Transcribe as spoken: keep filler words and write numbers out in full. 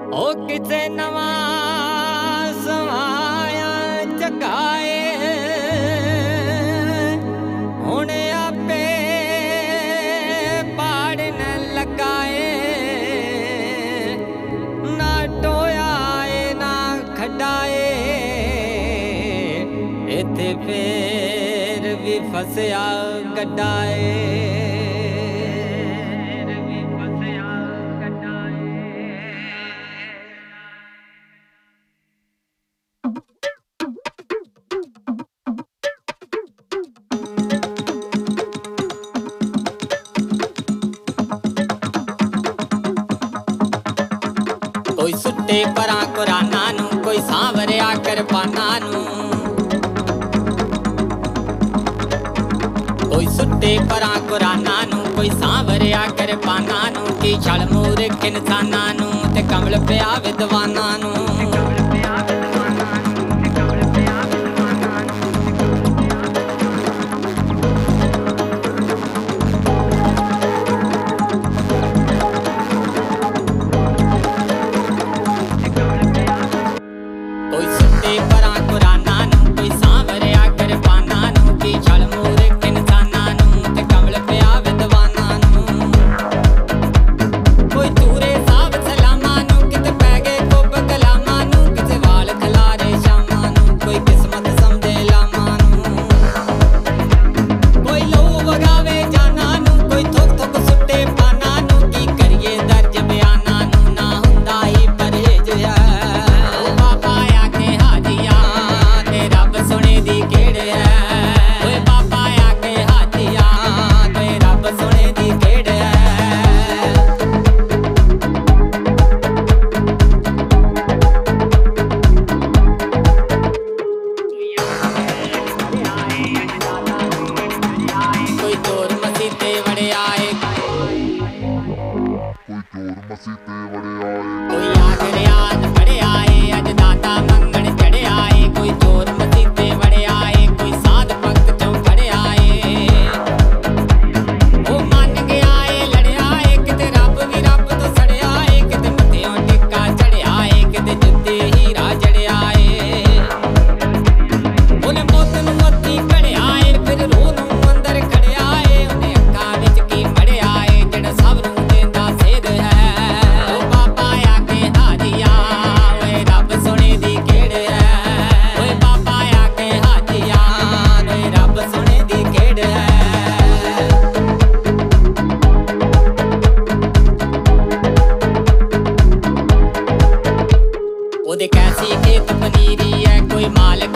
ਉਹ ਕਿਤੇ ਨਵਾਂ ਸਵਾਇਆ ਚਕਾਏ ਹੁਣ ਆਪੇ ਪਾੜਨ ਲਗਾਏ ਨਾ ਟੋਇਆ ਏ ਨਾ ਖਡਾਏ ਇੱਥੇ ਫੇਰ ਵੀ ਫਸਿਆ ਗੱਡਾਏ कोई सुट्टे परां कुराना नू कोई सांवरिया किरपाना नू कोई सुट्टे परां कुराना नू कोई सांवरिया किरपाना नू की छल मूर्ख इंसाना नू ते कमल पिया विद्वाना नू कोई आखिर याद बड़े आए अज दाता मंगण चढ़े आए कोई चोर मसीते बड़े आए कोई साध भगत चों खड़े आए वो मन गया ए लड़े आए किते रब भी रब तो सड़े आए किते मत्थियों टिक्का चढ़े आए किते जुत्ते हीरा जड़े आए उन्हें मौत नूं मत्थी कड़े आए फिर रूह नूं अंदर खड़े आए उन्हें अक्खां विच की मड़े आए जेड़ा सब नूं देंदा सेध है कैसी खेत पनीरी है कोई मालिक